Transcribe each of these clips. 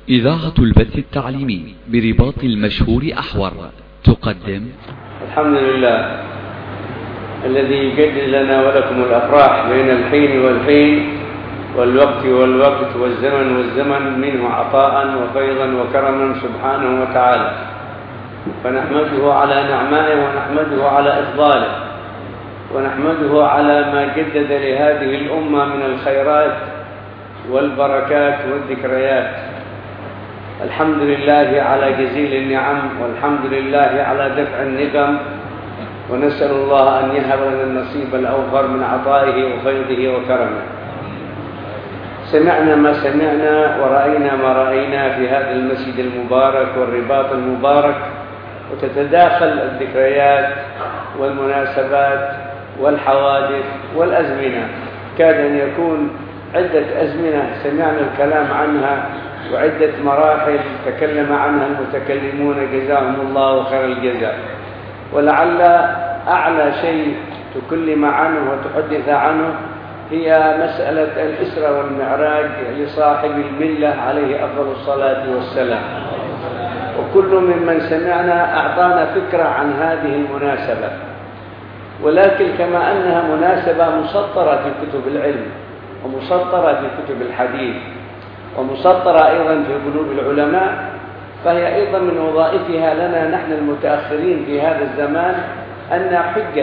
إذاعة البث التعليمي برباط المشهور أحور تقدم الحمد لله الذي يجدد لنا ولكم الأفراح بين الحين والحين والوقت والوقت والزمن والزمن منه عطاء وفيضا وكرما سبحانه وتعالى، فنحمده على نعمائه ونحمده على إفضاله ونحمده على ما جدد لهذه الأمة من الخيرات والبركات والذكريات. الحمد لله على جزيل النعم والحمد لله على دفع النقم، ونسأل الله أن يهب لنا النصيب الأوفر من عطائه وفيضه وكرمه. سمعنا ما سمعنا ورأينا ما رأينا في هذا المسجد المبارك والرباط المبارك، وتتداخل الذكريات والمناسبات والحوادث والأزمنة. كاد أن يكون عدة أزمنة سمعنا الكلام عنها وعدة مراحل تكلم عنها المتكلمون جزاهم الله خير الجزاء، ولعل أعلى شيء تكلم عنه وتحدث عنه هي مسألة الإسراء والمعراج لصاحب الملة عليه أفضل الصلاة والسلام. وكل ممن سمعنا أعطانا فكرة عن هذه المناسبة، ولكن كما أنها مناسبة مسطرة في كتب العلم ومسطرة في كتب الحديث ومسطرة أيضا في قلوب العلماء، فهي أيضا من وظائفها لنا نحن المتأخرين في هذا الزمان أن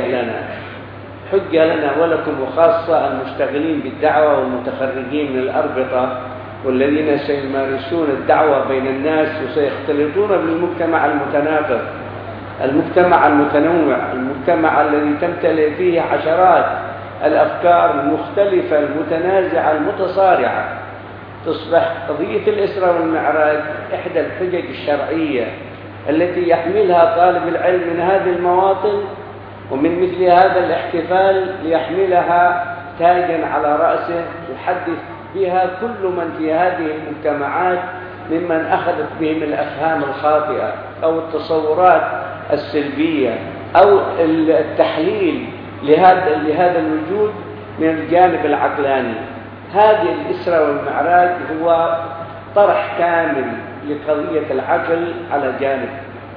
حجة لنا ولكم، وخاصة المشتغلين بالدعوة والمتخرجين من الأربطة والذين سيمارسون الدعوة بين الناس وسيختلطون بالمجتمع المتنافر، المجتمع المتنوع، المجتمع الذي تمتلئ فيه عشرات الأفكار المختلفة المتنازعة المتصارعة. تصبح قضية الإسراء والمعراج إحدى الحجج الشرعية التي يحملها طالب العلم من هذه المواطن ومن مثل هذا الاحتفال ليحملها تاجا على رأسه يحدث بها كل من في هذه المجتمعات ممن أخذت بهم الأفهام الخاطئة أو التصورات السلبية أو التحليل لهذا الوجود من الجانب العقلاني. هذه الإسراء والمعراج هو طرح كامل لقضية العقل على جانب،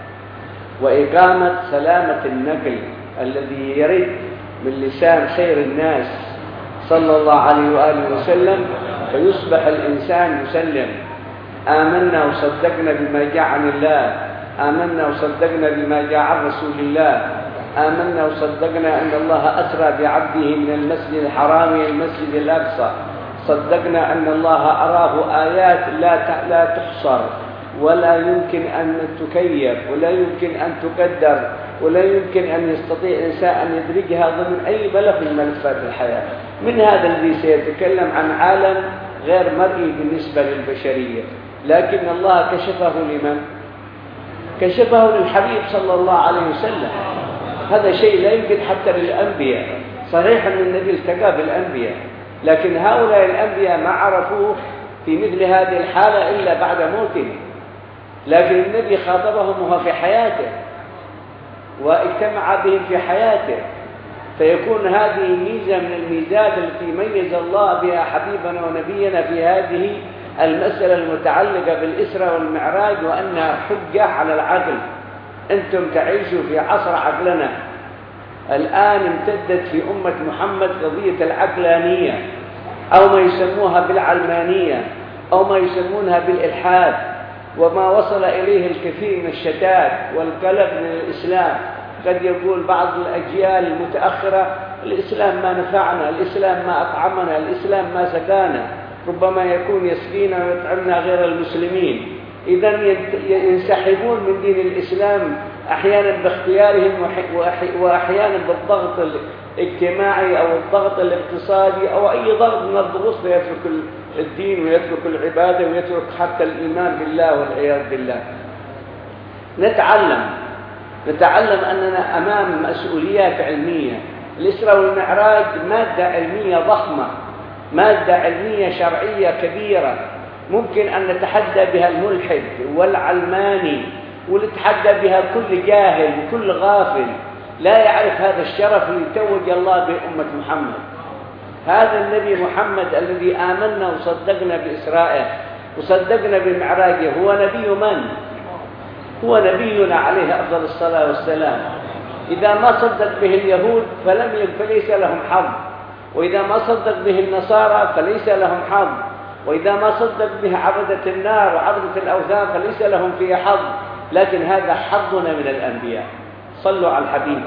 وإقامة سلامة النقل الذي يرد من لسان خير الناس صلى الله عليه وآله وسلم، فيصبح الإنسان يسلم: آمنا وصدقنا بما جاء عن الله، آمنا وصدقنا بما جاء عن رسول الله، آمنا وصدقنا أن الله أسرى بعبده من المسجد الحرام إلى المسجد الأقصى، صدقنا أن الله أراه آيات لا تحصر ولا يمكن أن تكيف ولا يمكن أن تقدر ولا يمكن أن يستطيع الإنسان أن يدركها ضمن أي ملف من ملفات الحياة. من هذا الذي سيتكلم عن عالم غير مرئي بالنسبة للبشرية، لكن الله كشفه لمن؟ كشفه للحبيب صلى الله عليه وسلم. هذا شيء لا يمكن حتى للأنبياء. صحيح أن النبي التقى بالأنبياء، لكن هؤلاء الأنبياء ما عرفوه في مثل هذه الحالة إلا بعد موته، لكن النبي خاطبهم وهو في حياته واجتمع بهم في حياته، فيكون هذه ميزة من الميزات التي ميز الله بها حبيبنا ونبينا في هذه المسألة المتعلقة بالإسراء والمعراج، وأنها حجة على العقل. أنتم تعيشوا في عصر عقلنا. الآن امتدت في أمة محمد قضية العقلانية، أو ما يسموها بالعلمانية، أو ما يسمونها بالإلحاد، وما وصل إليه الكثير من الشتات والقلق من الإسلام. قد يقول بعض الأجيال المتأخرة: الإسلام ما نفعنا، الإسلام ما أطعمنا، الإسلام ما سكانا. ربما يكون يسقينا ويطعمنا غير المسلمين. إذن ينسحبون من دين الإسلام أحيانا باختيارهم وأحيانا بالضغط الاجتماعي أو الضغط الاقتصادي أو أي ضغط من الضغوط، فيترك الدين ويترك العبادة ويترك حتى الإيمان بالله والعياذ بالله. نتعلم أننا أمام مسؤوليات علمية. الإسراء والمعراج مادة علمية ضخمة، مادة علمية شرعية كبيرة، ممكن أن نتحدى بها الملحد والعلماني، ونتحدى بها كل جاهل وكل غافل لا يعرف هذا الشرف الذي توج الله به أمة محمد. هذا النبي محمد الذي آمنا وصدقنا بإسرائه، وصدقنا بمعراجه. هو نبي من؟ هو نبينا عليه أفضل الصلاة والسلام. إذا ما صدق به اليهود فليس لهم حظ، وإذا ما صدق به النصارى فليس لهم حظ، وإذا ما صدق به عبدة النار وعبدة الأوثان فليس لهم فيه حظ. لكن هذا حظنا من الأنبياء. صلوا على الحبيب.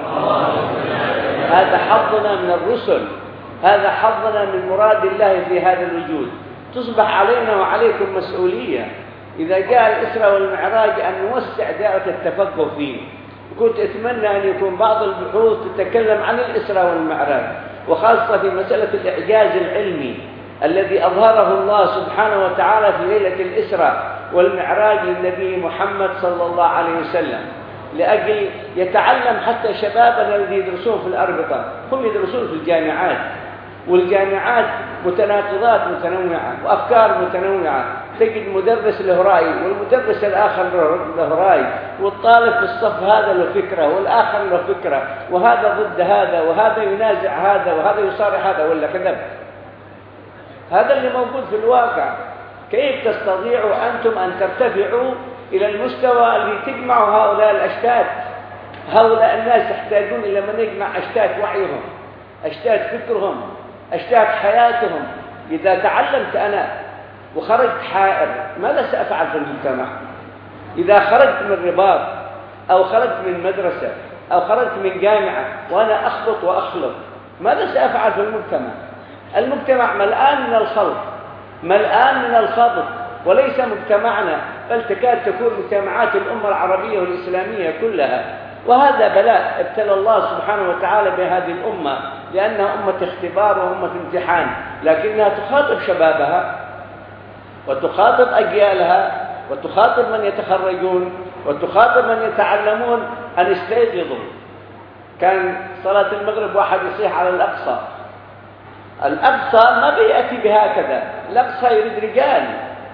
هذا حظنا من الرسل، هذا حظنا من مراد الله في هذا الوجود. تصبح علينا وعليكم مسؤولية إذا جاء الإسراء والمعراج أن نوسع دائرة التفقه فيه. كنت أتمنى أن يكون بعض البحوث تتكلم عن الإسراء والمعراج، وخاصة في مسألة الإعجاز العلمي الذي أظهره الله سبحانه وتعالى في ليلة الإسراء والمعراج للنبي محمد صلى الله عليه وسلم، لأجل يتعلم حتى شبابنا الذي يدرسون في الأربطة. هم يدرسون في الجامعات، والجامعات متناقضات متنوعة وأفكار متنوعة. تجد مدرس له رأي والمدرس الآخر له رأي، والطالب في الصف هذا له فكرة والآخر له فكرة، وهذا ضد هذا، وهذا ينازع هذا، وهذا يصارع هذا ولا كذب. هذا اللي موجود في الواقع. كيف تستطيعوا أنتم أن ترتفعوا إلى المستوى الذي تجمعوا هؤلاء الأشتات؟ هؤلاء الناس يحتاجون إلى من يجمع أشتات وعيهم، أشتات فكرهم، أشتات حياتهم. إذا تعلمت أنا وخرجت حائر ماذا سأفعل في المجتمع؟ إذا خرجت من رباط أو خرجت من مدرسة أو خرجت من جامعة وأنا أخلط وأخلط، ماذا سأفعل في المجتمع؟ المجتمع ملآن من الخلط، ملآن من الخبط، وليس مجتمعنا، بل تكاد تكون مجتمعات الأمة العربية والإسلامية كلها. وهذا بلاء ابتلى الله سبحانه وتعالى بهذه الأمة، لأنها أمة اختبار وأمة امتحان، لكنها تخاطب شبابها وتخاطب أجيالها وتخاطب من يتخرجون وتخاطب من يتعلمون أن يستيقظوا. كان صلاة المغرب واحد يصيح على الأقصى. الأقصى ما بيأتي بهكذا، الأقصى يريد رجال،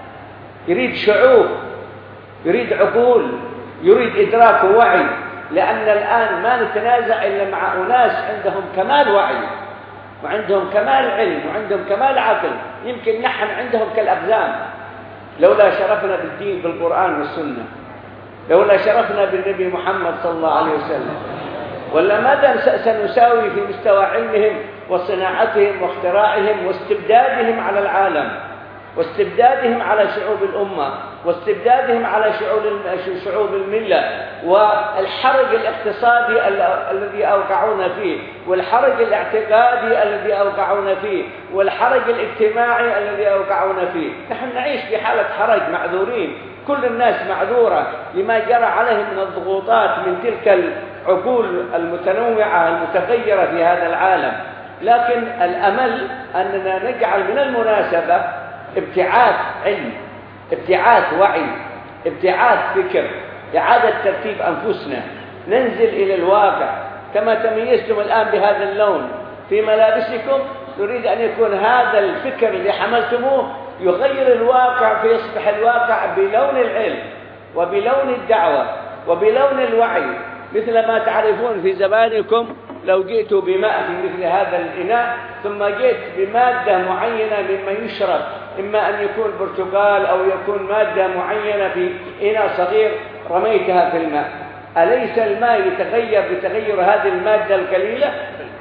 يريد شعوب، يريد عقول، يريد إدراك ووعي. لأن الآن ما نتنازع إلا مع أناس عندهم كمال وعي وعندهم كمال علم وعندهم كمال عقل. يمكن نحن عندهم كالأقزام. لولا شرفنا بالدين بالقرآن والسنة، لولا شرفنا بالنبي محمد صلى الله عليه وسلم، ولا ماذا سنساوي في مستوى علمهم وصناعتهم واختراعهم واستبدادهم على العالم، واستبدادهم على شعوب الأمة، واستبدادهم على شعوب الملة، والحرج الاقتصادي الذي أوقعونا فيه، والحرج الاعتقادي الذي أوقعونا فيه، والحرج الاجتماعي الذي أوقعونا فيه. نحن نعيش في حالة حرج، معذورين، كل الناس معذورة لما جرى عليهم من الضغوطات من تلك العقول المتنوعة المتغيرة في هذا العالم. لكن الأمل أننا نجعل من المناسبة ابتعاث علم، ابتعاث وعي، ابتعاث فكر، إعادة ترتيب أنفسنا، ننزل إلى الواقع. كما تميزتم الآن بهذا اللون في ملابسكم، نريد أن يكون هذا الفكر اللي حملتموه يغير الواقع، فيصبح الواقع بلون العلم وبلون الدعوة وبلون الوعي. مثل ما تعرفون في زمانكم لو جئت بماء في مثل هذا الإناء ثم جئت بمادة معينة مما يشرب، إما أن يكون برتقال أو يكون مادة معينة في إناء صغير، رميتها في الماء، أليس الماء يتغير بتغير هذه المادة القليلة؟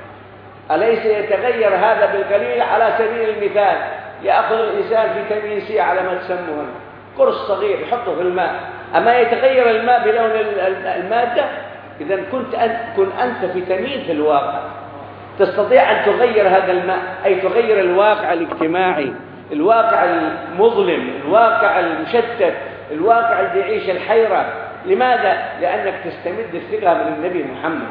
أليس يتغير هذا بالقليل؟ على سبيل المثال يأخذ الإنسان فيتامين سي على ما تسمونه، قرص صغير يحطه في الماء، أما يتغير الماء بلون المادة؟ إذا كن أنت فيتامين في الواقع، تستطيع أن تغير هذا الماء، أي تغير الواقع الاجتماعي، الواقع المظلم، الواقع المشتت، الواقع اللي يعيش الحيرة. لماذا؟ لأنك تستمد الثقة من النبي محمد،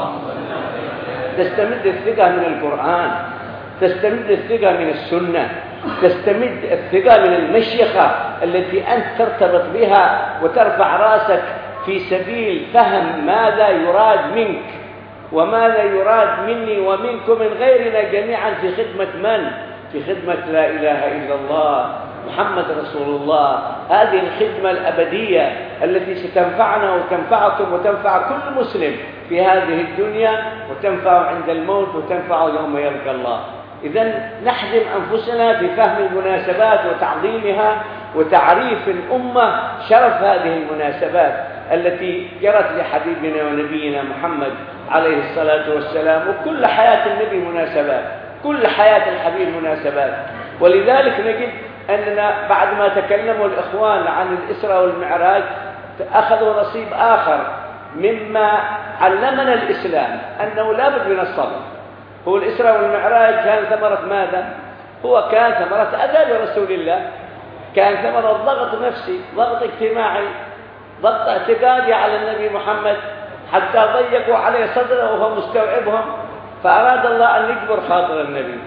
تستمد الثقة من القرآن، تستمد الثقة من السنة، تستمد الثقة من المشيخة التي أنت ترتبط بها وترفع راسك في سبيل فهم ماذا يراد منك وماذا يراد مني ومنكم من غيرنا جميعا في خدمة من؟ في خدمة لا إله إلا الله محمد رسول الله. هذه الخدمة الأبدية التي ستنفعنا وتنفعكم وتنفع كل مسلم في هذه الدنيا، وتنفع عند الموت، وتنفع يوم يلقى الله. إذن نحزم أنفسنا في فهم المناسبات وتعظيمها وتعريف الأمة شرف هذه المناسبات التي جرت لحبيبنا ونبينا محمد عليه الصلاة والسلام. وكل حياة النبي مناسبات، كل حياة الحبيب مناسبات. ولذلك نجد أننا بعد ما تكلموا الإخوان عن الإسراء والمعراج أخذوا نصيب آخر مما علمنا الإسلام، أنه لا بد من الصبر. هو الإسراء والمعراج كان ثمرة ماذا؟ هو كان ثمرة أذى لرسول الله، كان ثمرة ضغط نفسي، ضغط اجتماعي، ضغط اعتقادي على النبي محمد، حتى ضيقوا عليه صدره وهو مستوعبهم، فأراد الله أن يجبر خاطر النبي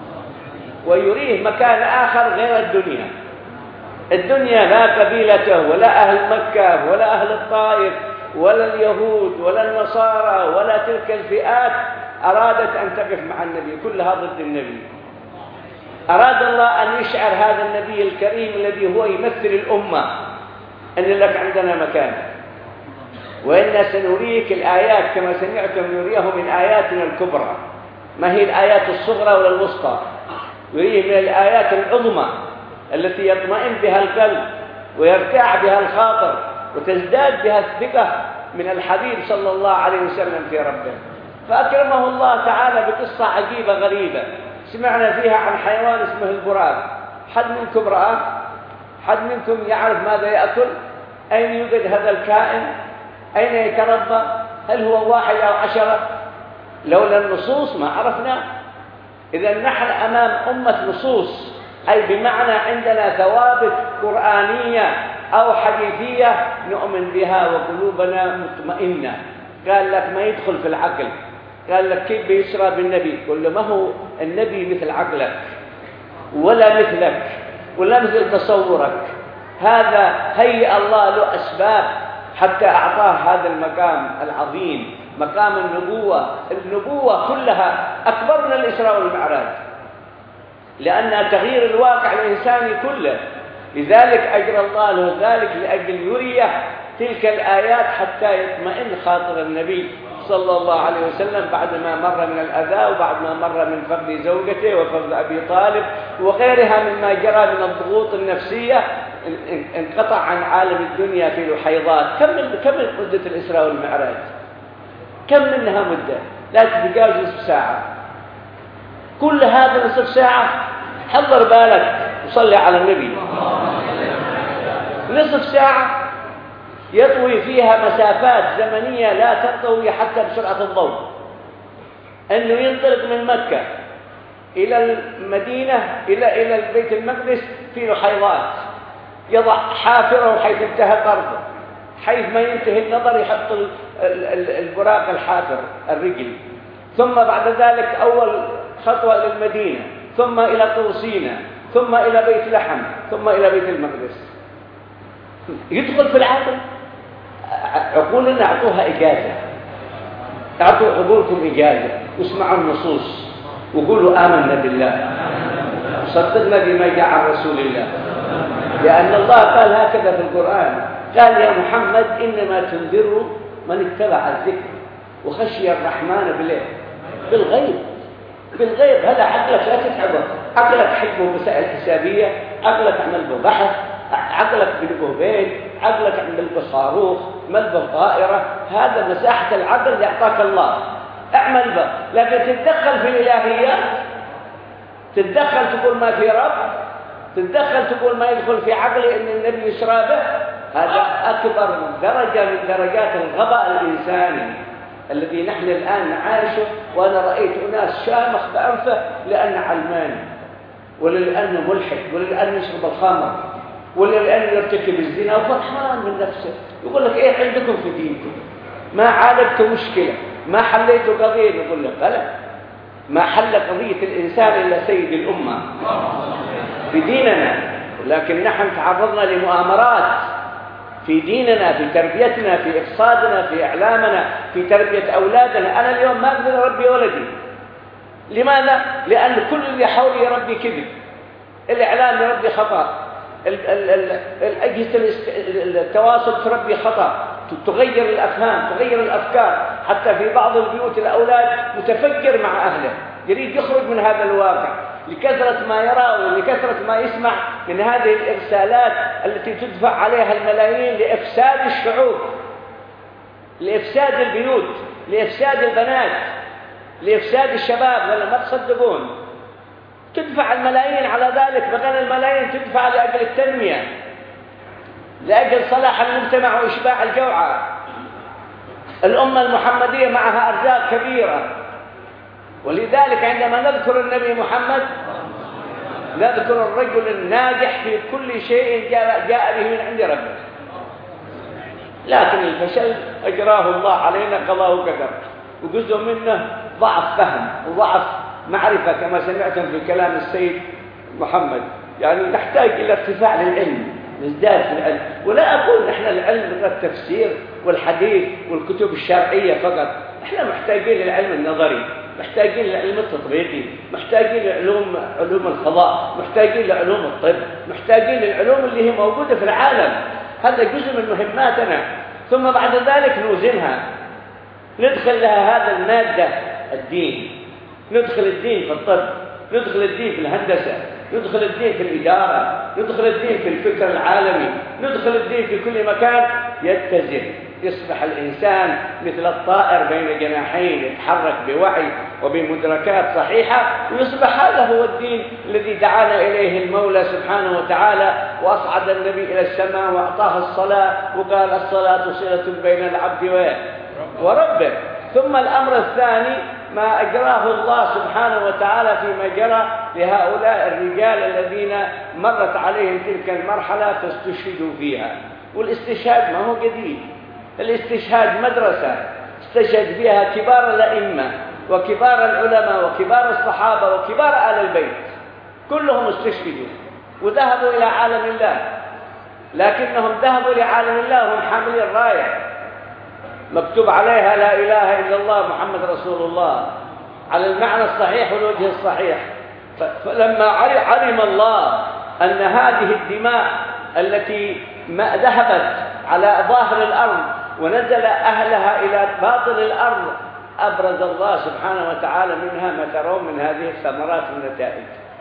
ويريه مكان آخر غير الدنيا. الدنيا لا قبيلته ولا أهل مكة ولا أهل الطائف ولا اليهود ولا النصارى ولا تلك الفئات أرادت أن تقف مع النبي، كلها ضد النبي. أراد الله أن يشعر هذا النبي الكريم الذي هو يمثل الأمة أن لك عندنا مكان، وإنا سنريك الآيات كما سمعتم نريه من آياتنا الكبرى. ما هي الآيات الصغرى ولا الوسطى؟ يريه من الآيات العظمى التي يطمئن بها القلب ويرتاع بها الخاطر وتزداد بها الثقة من الحبيب صلى الله عليه وسلم في ربه. فأكرمه الله تعالى بقصة عجيبة غريبة سمعنا فيها عن حيوان اسمه البراق. حد منكم رآه؟ حد منكم يعرف ماذا يأكل؟ أين يوجد هذا الكائن؟ أين يتربى؟ هل هو 1 أو 10؟ لولا النصوص ما عرفنا. إذا نحن أمام أمة نصوص، أي بمعنى عندنا ثوابت قرآنية أو حديثية نؤمن بها وقلوبنا مطمئنة. قال لك ما يدخل في العقل. قال لك كيف بيسرى بالنبي؟ قل له ما هو النبي مثل عقلك ولا مثلك ولا مثل تصورك. هذا هيئ الله له أسباب حتى أعطاه هذا المقام العظيم، مقام النبوة. النبوة كلها أكبر من الإسراء والمعراج، لأنها تغيير الواقع الإنساني كله. لذلك أجرى الله له ذلك لأجل يريه تلك الآيات حتى يطمئن خاطر النبي صلى الله عليه وسلم بعد ما مر من الأذى وبعد ما مر من فقد زوجته وفقد أبي طالب وغيرها مما جرى من الضغوط النفسية. انقطع عن عالم الدنيا في لحيضات. كم مدة الإسراء والمعراج؟ كم منها مدة؟ لا تتجاوز نصف ساعة. كل هذا نصف ساعة. حضر بالك وصلي على النبي. نصف ساعة يطوي فيها مسافات زمنية لا تطوي حتى بسرعة الضوء. أنه ينطلق من مكة إلى المدينة إلى البيت المقدس في لحيضات، يضع حافره حيث انتهى طرفه، حيث ما ينتهي النظر يحط البراق الحافر الرجل. ثم بعد ذلك أول خطوة إلى المدينة، ثم إلى طور سيناء، ثم إلى بيت لحم، ثم إلى بيت المقدس. يدخل في العقل. عقولنا أعطوها إجازة. أعطوا عقولكم إجازة واسمعوا النصوص وقولوا آمنا بالله صدقنا بما جاء عن رسول الله. لأن الله قال هكذا في القرآن، قال يا محمد إنما تنذر من اتبع الذكر وخشي الرحمن بالغيب. بالغيب. هذا عقلك لا تتعبه. عقلك حكمه مسائل حسابية، عقلك عمل به بحث، عقلك بلبه بيت، عقلك عمل به صاروخ، مل به طائرة. هذا مساحة العقل اللي أعطاك الله، اعمل به. لكن تتدخل في الإلهيات، تتدخل تقول ما في رب، تتدخل تقول ما يدخل في عقلي إن النبي يسرى به. هذا أكبر درجة من درجات الغباء الإنساني الذي نحن الآن نعايشه. وأنا رأيت أناس شامخ بأنفه لأنه علماني، ولا لأنه ملحد، ولا لأنه يشرب الخمر، ولا لأنه يرتكب الزنا وفرحان من نفسه. يقول لك إيه عندكم في دينكم؟ ما عالجتوا مشكلة، ما حليتوا قضية. يقول لك بلى، ما حل قضية الإنسان إلا سيد الأمة في ديننا. لكن نحن تعرضنا لمؤامرات في ديننا، في تربيتنا، في إقصادنا، في إعلامنا، في تربية أولادنا. أنا اليوم ما أقدر أربي ولدي. لماذا؟ لأن كل اللي حولي يربي كذب. الإعلام يربي خطأ، الأجهزة التواصل تربي خطأ، تغير الأفهام، تغير الأفكار. حتى في بعض البيوت الأولاد متفجر مع أهله، يريد يخرج من هذا الواقع لكثرة ما يرى ولكثرة ما يسمع من هذه الإرسالات التي تدفع عليها الملايين لإفساد الشعوب، لإفساد البيوت، لإفساد البنات، لإفساد الشباب، ولا ما تصدقون؟ تدفع الملايين على ذلك، بغير الملايين تدفع لأجل التنمية، لأجل صلاح المجتمع وإشباع الجوعى. الأمة المحمدية معها أرزاق كبيرة، ولذلك عندما نذكر النبي محمد نذكر الرجل الناجح في كل شيء جاء به من عند ربه، لكن الفشل أجراه الله علينا قضاء وقدر، وجزء منه ضعف فهم وضعف معرفة كما سمعتم في كلام السيد محمد. يعني نحتاج إلى ارتفاع للعلم، نزداد في العلم. ولا أقول نحن العلم غير التفسير والحديث والكتب الشرعية فقط، نحن محتاجين للعلم النظري، محتاجين للعلم التطبيقي، محتاجين علوم الفضاء، محتاجين لعلوم الطب، محتاجين للعلوم اللي هي موجودة في العالم. هذا جزء من مهماتنا. ثم بعد ذلك نوزنها، ندخل لها هذا المادة الدين، ندخل الدين في الطب، ندخل الدين في الهندسة، ندخل الدين في الإدارة، ندخل الدين في الفكر العالمي، ندخل الدين في كل مكان. يتزن، يصبح الإنسان مثل الطائر بين جناحين، يتحرك بوعي وبمدركات صحيحة، ويصبح هذا هو الدين الذي دعانا إليه المولى سبحانه وتعالى، وأصعد النبي إلى السماء وأعطاه الصلاة وقال الصلاة صلة بين العبد وربه. ثم الأمر الثاني ما أجراه الله سبحانه وتعالى فيما جرى لهؤلاء الرجال الذين مرت عليهم تلك المرحلة فاستشهدوا فيها. والاستشهاد ما هو جديد، الاستشهاد مدرسة استشهد فيها كبار الأئمة وكبار العلماء وكبار الصحابة وكبار آل البيت، كلهم استشهدوا وذهبوا إلى عالم الله، لكنهم ذهبوا إلى عالم الله وهم حاملين راية مكتوب عليها لا إله إلا الله محمد رسول الله على المعنى الصحيح والوجه الصحيح. فلما علم الله أن هذه الدماء التي ما ذهبت على ظاهر الأرض ونزل أهلها إلى باطن الأرض، أبرز الله سبحانه وتعالى منها ما ترون من هذه الثمرات والنتائج.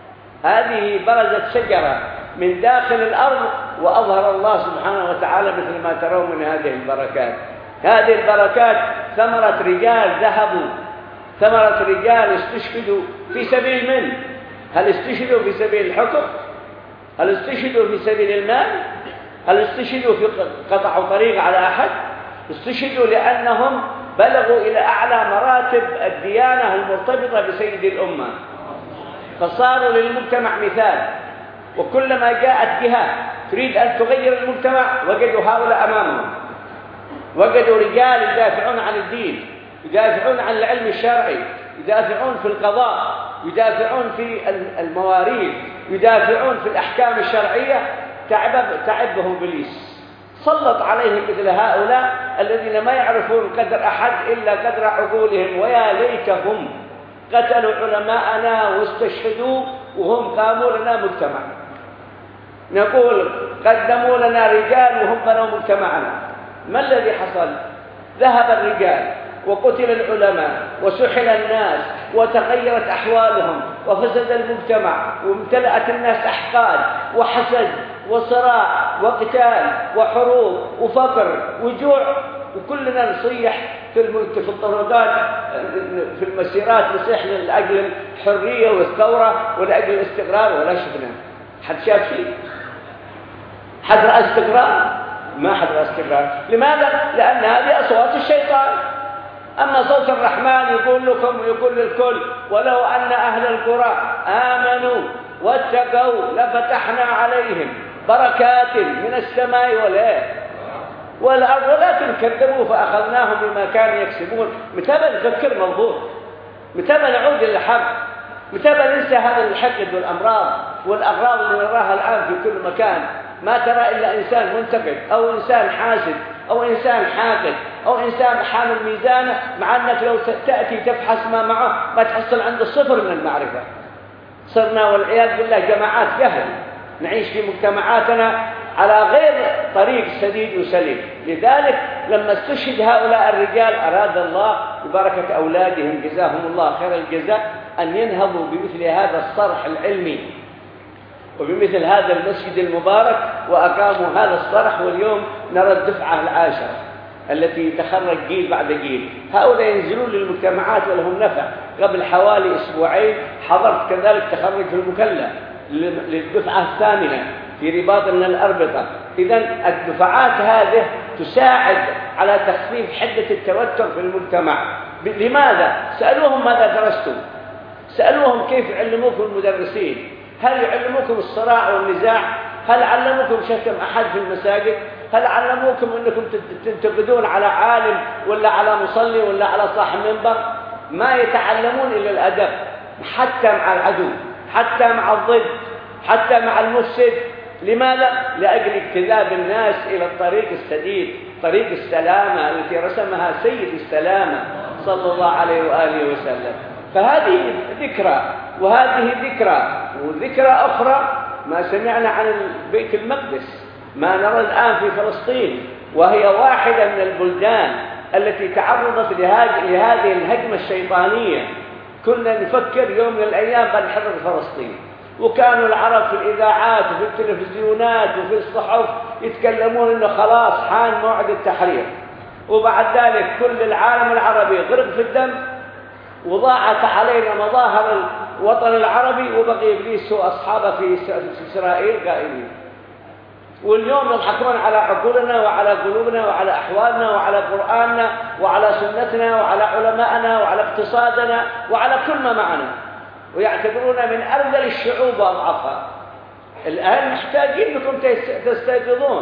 هذه برزت شجرة من داخل الأرض، وأظهر الله سبحانه وتعالى مثل ما ترون من هذه البركات. هذه البركات ثمرة رجال ذهبوا، ثمرة رجال استشهدوا في سبيل من؟ هل استشهدوا في سبيل الحكم؟ هل استشهدوا في سبيل المال؟ هل استشهدوا في قطعوا طريق على أحد؟ استشهدوا لأنهم بلغوا إلى أعلى مراتب الديانة المرتبطة بسيد الأمة، فصاروا للمجتمع مثال. وكلما جاءت جهة تريد أن تغير المجتمع وجدوا هؤلاء أمامهم، وجدوا رجال يدافعون عن الدين، يدافعون عن العلم الشرعي، يدافعون في القضاء، يدافعون في المواريث، يدافعون في الأحكام الشرعية. تعبهم إبليس، سلط عليهم مثل هؤلاء الذين ما يعرفون قدر أحد إلا قدر عقولهم. ويا ليتهم قتلوا علماءنا واستشهدوا وهم قاموا لنا مجتمع. نقول قدموا لنا رجال وهم بنوا مجتمعنا. ما الذي حصل؟ ذهب الرجال وقتل العلماء وسحل الناس وتغيرت أحوالهم وفسد المجتمع وامتلأت الناس أحقاد وحسد وصراع وقتال وحروب وفقر وجوع، وكلنا نصيح في الطرقات في المسيرات، نصيح لأجل الحرية والثورة ولأجل الاستقرار، ولا شفنا حد شاف شيء؟ حد رأى استقرار؟ ما حد رأى استقرار. لماذا؟ لأن هذه أصوات الشيطان. أما صوت الرحمن يقول لكم ويقول للكل ولو أن أهل القرى آمنوا واتقوا لفتحنا عليهم بركات من السماء والأرض ولكن كذبوا فأخذناهم بما كانوا يكسبون. متى نفكر موضوع؟ متى نعود للحق؟ متى ننسى هذا الحقد والأمراض والأغراض اللي نراها الآن في كل مكان؟ ما ترى إلا إنسان منتقد أو إنسان حاسد أو إنسان حاقد أو إنسان حامل ميزانه، مع أنك لو تأتي تبحث ما معه ما تحصل عنده صفر من المعرفة. صرنا والعياذ بالله جماعات جهل، نعيش في مجتمعاتنا على غير طريق سديد وسليم. لذلك لما استشهد هؤلاء الرجال أراد الله ببركة أولادهم جزاهم الله خير الجزاء أن ينهضوا بمثل هذا الصرح العلمي وبمثل هذا المسجد المبارك وأقاموا هذا الصرح، واليوم نرى الدفعة العاشرة التي تخرج جيل بعد جيل. هؤلاء ينزلون للمجتمعات ولهم نفع. قبل حوالي أسبوعين حضرت كذلك تخرج في المكلا للدفعة الثامنة في رباط من الأربطة. إذن الدفعات هذه تساعد على تخفيف حدة التوتر في المجتمع. لماذا؟ سألوهم ماذا درستم؟ سألوهم كيف علموكم المدرسين؟ هل يعلموكم الصراع والنزاع؟ هل علموكم شتم أحد في المساجد؟ هل علموكم أنكم تنتقدون على عالم ولا على مصلي ولا على صاحب منبر؟ ما يتعلمون إلا الأدب، حتى مع العدو، حتى مع الضد، حتى مع المفسد. لماذا؟ لأجل اجتذاب الناس إلى الطريق السديد، طريق السلامة التي رسمها سيد السلامة صلى الله عليه وآله وسلم. فهذه ذكرى وهذه ذكرى، وذكرى أخرى ما سمعنا عن بيت المقدس، ما نرى الآن في فلسطين، وهي واحدة من البلدان التي تعرضت لهذه الهجمة الشيطانية. كنا نفكر يوم من الأيام بنحرر فلسطين، وكانوا العرب في الإذاعات وفي التلفزيونات وفي الصحف يتكلمون إنه خلاص حان موعد التحرير، وبعد ذلك كل العالم العربي غرق في الدم، وضاعت علينا مظاهر الوطن العربي، وبقي إبليس وأصحابه في إسرائيل قائمين. واليوم يضحكون على عقولنا وعلى قلوبنا وعلى أحوالنا وعلى قرآننا وعلى سنتنا وعلى علماءنا وعلى اقتصادنا وعلى كل ما معنا، ويعتبرون من أرذل الشعوب وأضعفها. الآن محتاجين أنكم تستيقظون.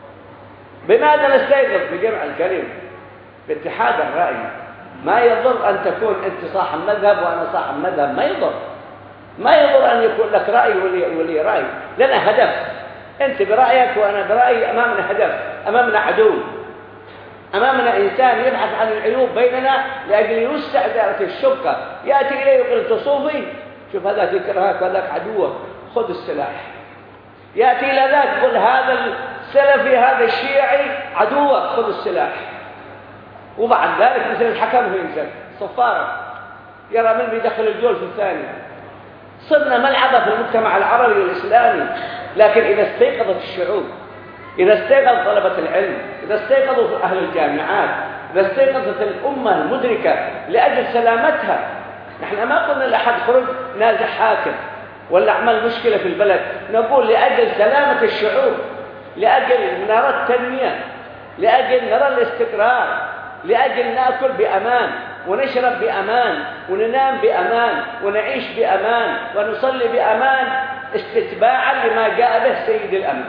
بماذا نستيقظ؟ بجمع الكلم، باتحاد الرأي. ما يضر أن تكون أنت صاحب مذهب وأنا صاحب مذهب، ما يضر أن يكون لك رأي ولي رأي. لنا هدف، أنت برأيك وأنا برأيي. أمامنا هدف، أمامنا عدو، أمامنا إنسان يبحث عن العيوب بيننا لأجل يوسع دائرة الشبكة. يأتي إليه يقول أنت صوفي، شوف هذاك يكرهك وهذاك عدوك، خذ السلاح. يأتي إلى ذاك يقول هذا السلفي هذا الشيعي عدوك، خذ السلاح. وبعد ذلك مثل الحكم هو إنسان صفارة يرى من بيدخل الجول في الثاني. صرنا ملعبة في المجتمع العربي والإسلامي. لكن إذا استيقظت الشعوب، إذا استيقظ طلبة العلم، إذا استيقظوا أهل الجامعات، إذا استيقظت الأمة المدركة لأجل سلامتها. نحن ما قلنا لأحد خرج نازح حاكم ولا أعمل مشكلة في البلد، نقول لأجل سلامة الشعوب، لأجل نرى التنمية، لأجل نرى الاستقرار، لأجل نأكل بأمان ونشرب بأمان وننام بأمان ونعيش بأمان ونصلي بأمان، استتباعا لما جاء به سيد الأمن.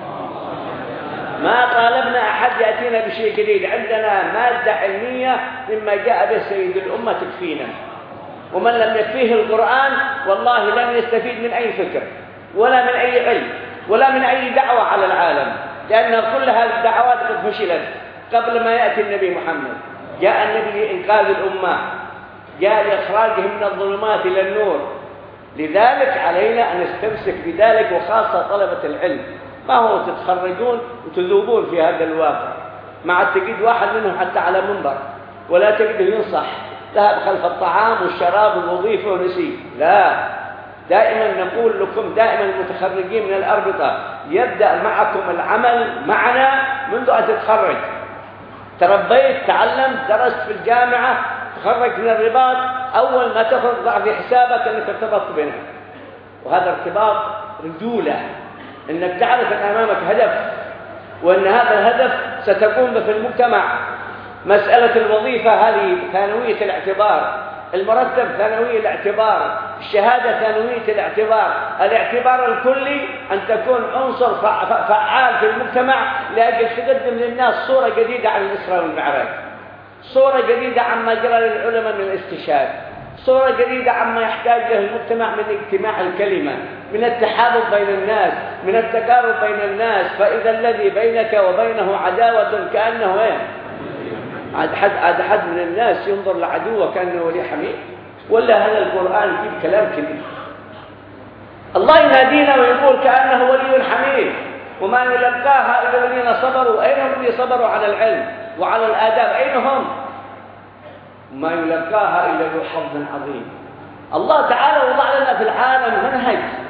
ما طالبنا أحد يأتينا بشيء جديد، عندنا مادة علمية مما جاء به سيد الأمة تكفينا. ومن لم يكفيه القرآن والله لن يستفيد من أي فكر ولا من أي علم ولا من أي دعوة على العالم، لأن كل هذه الدعوات قد فشلت قبل ما يأتي النبي محمد. جاء النبي لإنقاذ الأمة، جاء لإخراجهم من الظلمات إلى النور. لذلك علينا أن نستمسك بذلك، وخاصة طلبة العلم. ما هو تتخرجون وتذوبون في هذا الواقع، مع تجد واحد منهم حتى على منبر ولا تجده ينصح، ذهب خلف الطعام والشراب والوظيفة ونسي. لا، دائما نقول لكم دائما المتخرجين من الأربطة يبدأ معكم العمل معنا منذ أن تتخرج. تربيت، تعلمت، درست في الجامعة، تخرجت من الرباط، أول ما تخرج ضع في حسابك أنك ارتبطت بنا، وهذا ارتباط رجولة، أنك تعرف أن أمامك هدف، وأن هذا الهدف ستقوم به في المجتمع. مسألة الوظيفة هذه ثانوية الاعتبار، المرتب ثانوي الاعتبار، الشهادة ثانوية الاعتبار. الاعتبار الكلي أن تكون عنصر فعال في المجتمع لأجل تقدم للناس صورة جديدة عن الإسراء والمعراج، صورة جديدة عما جرى للعلماء من الاستشهاد، صورة جديدة عما يحتاج له المجتمع من اجتماع الكلمة، من التحابب بين الناس، من التقارب بين الناس. فإذا الذي بينك وبينه عداوة كأنه عاد حد من الناس ينظر لعدوه كأنه ولي حميد؟ ولا هذا القرآن يجيب كلام كبير؟ الله ينادينا ويقول كأنه ولي حميد، وما يلقاها إلا الذين صبروا. أين هم اللي صبروا على العلم وعلى الآداب؟ أين هم؟ ما يلقاها إلا ذو حظ عظيم. الله تعالى وضع لنا في العالم منهج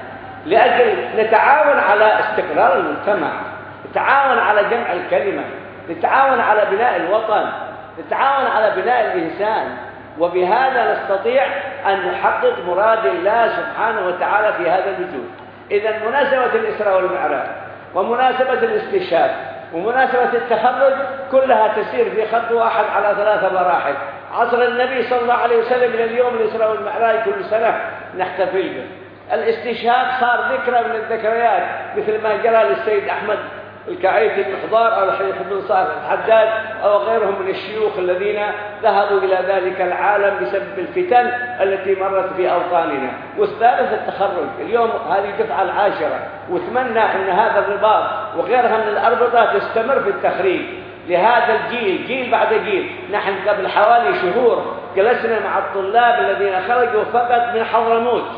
لأجل نتعاون على استقرار المجتمع، نتعاون على جمع الكلمة، نتعاون على بناء الوطن، نتعاون على بناء الإنسان، وبهذا نستطيع أن نحقق مراد الله سبحانه وتعالى في هذا الوجود. إذن مناسبة الإسراء والمعراج ومناسبة الاستشهاد ومناسبة التخرج كلها تسير في خط واحد على 3 مراحل. عصر النبي صلى الله عليه وسلم إلى اليوم الإسراء والمعراج كل سنة نحتفل به. الاستشهاد صار ذكرى من الذكريات، مثل ما جرى للسيد أحمد الكعيتي المحضار أو الشيخ بن صالح الحداد أو غيرهم من الشيوخ الذين ذهبوا إلى ذلك العالم بسبب الفتن التي مرت في أوطاننا. والثالث التخرج، اليوم هذه الدفعة العاشرة، واتمنى أن هذا الرباط وغيرها من الأربطة تستمر في التخريج لهذا الجيل، جيل بعد جيل. نحن قبل حوالي شهور جلسنا مع الطلاب الذين خرجوا فقط من حضرموت،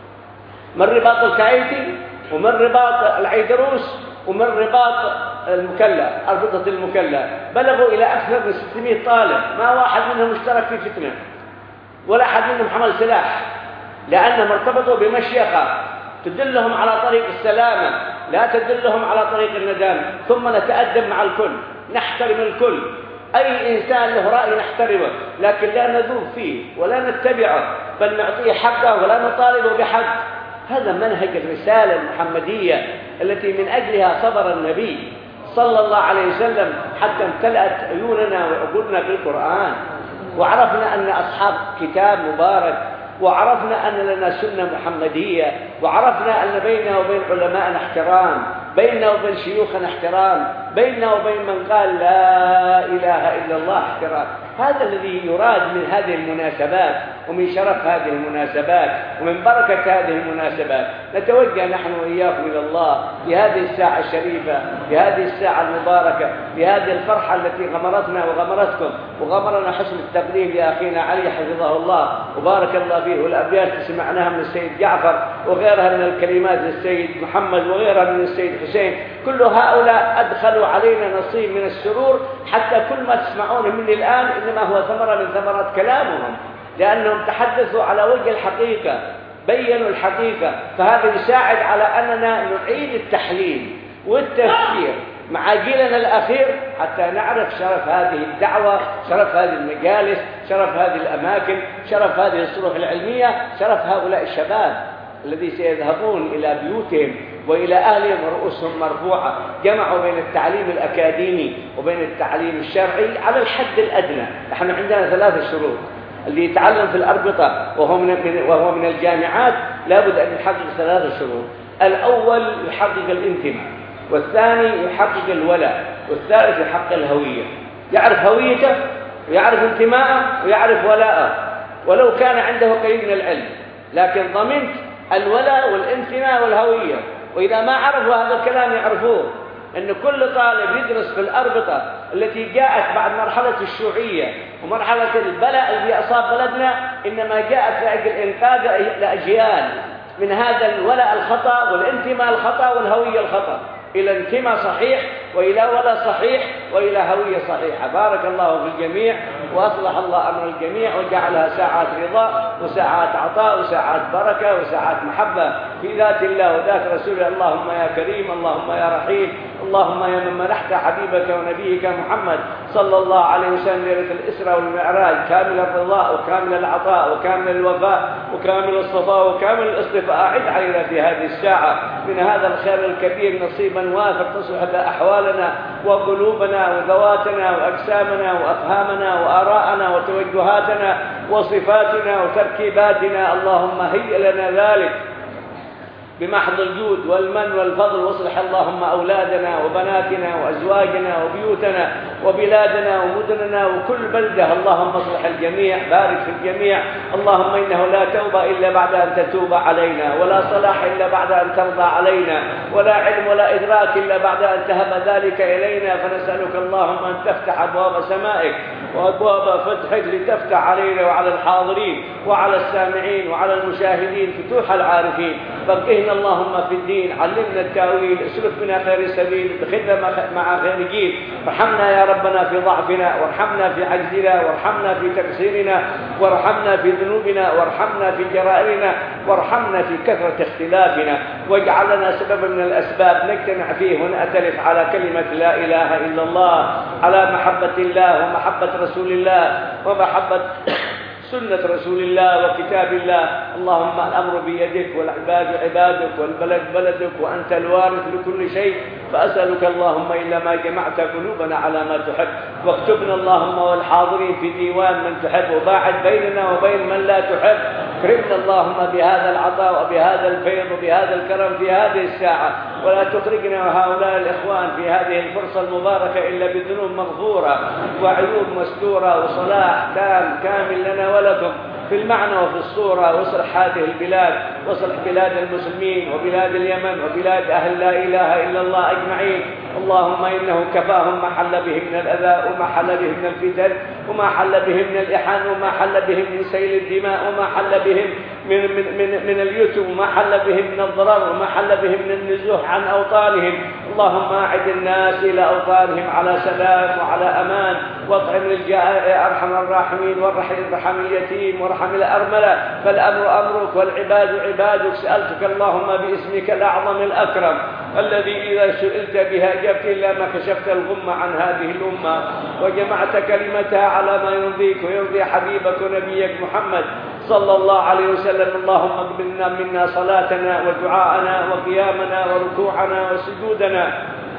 من رباط الكعيتي ومن رباط العيدروس ومن رباط المكلا، أربطة المكلا، بلغوا إلى أكثر من 600 طالب، ما واحد منهم اشترك في فتنة ولا أحد منهم حمل سلاح، لأنهم ارتبطوا بمشيخة تدلهم على طريق السلامة لا تدلهم على طريق الندامة. ثم نتأدب مع الكل، نحترم الكل، أي إنسان له رأي نحترمه، لكن لا نذوب فيه ولا نتبعه، بل نعطيه حقه ولا نطالبه بحق. هذا منهج الرسالة المحمدية التي من أجلها صبر النبي صلى الله عليه وسلم حتى امتلأت عيوننا وعقولنا بالقرآن، وعرفنا أن أصحاب كتاب مبارك، وعرفنا أن لنا سنة محمدية، وعرفنا أن بيننا وبين علماءنا احترام، بيننا وبين شيوخنا احترام، بيننا وبين من قال لا إله إلا الله احترام. هذا الذي يراد من هذه المناسبات ومن شرف هذه المناسبات ومن بركة هذه المناسبات. نتوجه نحن وإياكم إلى الله في هذه الساعة الشريفة، في هذه الساعة المباركة، في هذه الفرحة التي غمرتنا وغمرتكم وغمرنا حسن التقديم لأخينا علي حفظه الله وبارك الله فيه. والأبيات سمعناها من السيد جعفر وغيرها من الكلمات للسيد محمد وغيرها من السيد حسين، كل هؤلاء أدخلوا علينا نصيب من السرور، حتى كل ما تسمعونه مني الآن إنما هو ثمرة من ثمرات كلامهم، لأنهم تحدثوا على وجه الحقيقة، بيّنوا الحقيقة. فهذا يساعد على أننا نعيد التحليل والتفكير مع جيلنا الأخير حتى نعرف شرف هذه الدعوة، شرف هذه المجالس، شرف هذه الأماكن، شرف هذه الصروح العلمية، شرف هؤلاء الشباب الذي سيذهبون إلى بيوتهم وإلى أهلهم ورؤوسهم مرفوعة. جمعوا بين التعليم الأكاديمي وبين التعليم الشرعي على الحد الأدنى. نحن عندنا 3 شروط. اللي يتعلم في الأربطة وهو من الجامعات لابد أن يحقق 3 شروط. الأول يحقق الانتماء، والثاني يحقق الولاء، والثالث يحقق الهوية. يعرف هويته ويعرف انتماءه ويعرف ولاءه ولو كان عنده قليل من العلم، لكن ضمنت الولاء والانتماء والهوية. وإذا ما عرفوا هذا الكلام يعرفوه أن كل طالب يدرس في الأربطة التي جاءت بعد مرحلة الشيوعية ومرحلة البلاء الذي أصاب بلدنا، إنما جاءت لأجل إنقاذ الأجيال من هذا الولاء الخطأ والانتماء الخطأ والهوية الخطأ إلى انتماء صحيح وإلى ولاء صحيح وإلى هوية صحيحة. بارك الله في الجميع وأصلح الله أمر الجميع وجعلها ساعات رضا وساعات عطاء وساعات بركة وساعات محبة في ذات الله وذات رسوله. اللهم يا كريم، اللهم يا رحيم، اللهم يا من منحت حبيبك ونبيك محمد صلى الله عليه وسلم ليلة الإسراء والمعراج كامل الرضا وكامل العطاء وكامل الوفاء وكامل الصفاء وكامل الاصطفاء. أعد علينا في هذه الساعة من هذا الخير الكبير نصيبا وافر تصلح به أحوالنا وقلوبنا وذواتنا وأجسامنا وأفهامنا وآراءنا وتوجهاتنا وصفاتنا وتركيباتنا. اللهم هيئ لنا ذلك بمحض الجود والمن والفضل. واصلح اللهم أولادنا وبناتنا وأزواجنا وبيوتنا وبلادنا ومدننا وكل بلدة. اللهم اصلح الجميع، بارك في الجميع. اللهم إنه لا توبة إلا بعد أن تتوب علينا، ولا صلاح إلا بعد أن ترضى علينا، ولا علم ولا إدراك إلا بعد أن تهب ذلك إلينا. فنسألك اللهم أن تفتح أبواب سمائك وأبواب فتحك لتفتح علينا وعلى الحاضرين وعلى السامعين وعلى المشاهدين فتوح العارفين. فقهنا اللهم في الدين، علمنا التأويل، اسلك بنا خير السبيل، ادخلنا مع خير جيل. ارحمنا يا ربنا في ضعفنا، وارحمنا في عجزنا، وارحمنا في تقصيرنا، وارحمنا في ذنوبنا، وارحمنا في جرائرنا، وارحمنا في كثرة اختلافنا، واجعلنا سببا من الأسباب نجتمع فيه ونأتلف على كلمة لا إله إلا الله، على محبة الله ومحبة رسول الله ومحبة سنة رسول الله وكتاب الله. اللهم الأمر بيدك، والعباد عبادك، والبلد بلدك، وأنت الوارث لكل شيء، فأسألك اللهم إلا ما جمعت قلوبنا على ما تحب، واكتبنا اللهم والحاضرين في ديوان من تحب، وباعد بيننا وبين من لا تحب. اكرمنا اللهم بهذا العطاء وبهذا الفيض وبهذا الكرم في هذه الساعة، ولا تخرجنا وهؤلاء الإخوان في هذه الفرصة المباركة إلا بذنوب مغفورة وعيوب مستورة وصلاح تام كامل لنا ولكم في المعنى وفي الصورة. واصلح هذه البلاد، واصلح بلاد المسلمين وبلاد اليمن وبلاد أهل لا إله إلا الله أجمعين. اللهم إنه كفاهم ما حل به من الأذى، وما حل به من الفتن، وما حل به من الإحان، وما حل به من سيل الدماء، وما حل بهم من اليتم، وما حل بهم من الضرر، وما حل بهم من النزوح عن أوطانهم. اللهم أعد الناس إلى أوطانهم على سلام وعلى أمان، واطعم الجائع يا أرحم الراحمين، وارحم اليتيم وارحم الأرملة، فالأمر أمرك والعباد عبادك. سألتك اللهم باسمك الأعظم الأكرم الذي إذا سئلت بها جبت إلا ما كشفت الغم عن هذه الأمة، وجمعت كلمتها على ما يرضيك ويرضي حبيبك ونبيك محمد صلى الله عليه وسلم. اللهم اقبلنا منا صلاتنا ودعاءنا وقيامنا وركوعنا وسجودنا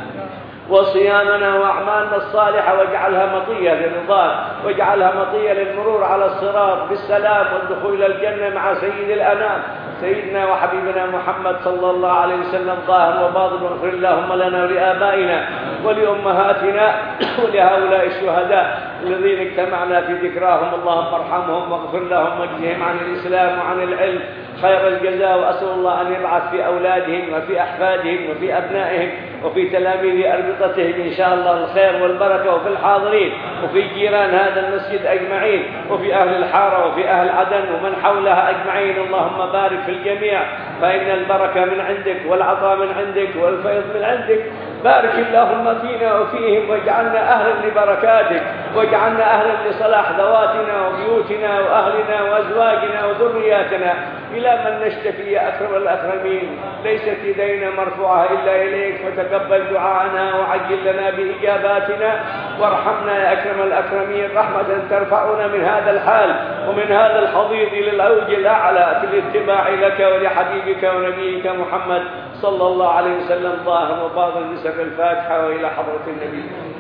وصيامنا وأعمالنا الصالحة، واجعلها مطية لرضاك، واجعلها مطية للمرور على الصراط بالسلام والدخول إلى الجنة مع سيد الأنام سيدنا وحبيبنا محمد صلى الله عليه وسلم. ظاهر وباطن، واغفر اللهم لنا ولآبائنا ولأمهاتنا ولهؤلاء الشهداء الذين اجتمعنا في ذكراهم. اللهم ارحمهم واغفر لهم واجزهم عن الإسلام وعن العلم خير الجزاء. وأسأل الله أن يبعث في أولادهم وفي أحفادهم وفي أبنائهم وفي تلاميذ أربطتهم إن شاء الله الخير والبركة، وفي الحاضرين وفي جيران هذا المسجد أجمعين، وفي أهل الحارة وفي أهل عدن ومن حولها أجمعين. اللهم بارك في الجميع، فإن البركة من عندك والعطاء من عندك والفيض من عندك. بارك اللهم فينا وفيهم، واجعلنا أهلا لبركاتك، واجعلنا أهلا لصلاح ذواتنا وبيوتنا وأهلنا وأزواجنا وذرياتنا إلى من نشتكي يا أكرم الأكرمين. ليست يدينا مرفوعة إلا إليك، فتقبل دعاءنا وعجل لنا بإجاباتنا، وارحمنا يا أكرم الأكرمين رحمة ترفعنا من هذا الحال ومن هذا الحضيض إلى الأوج الأعلى في الاتباع لك ولحبيبك ونبيك محمد صلى الله عليه وسلم. ظاهر وباطن بسر الفاتحة، وإلى حضرة النبي.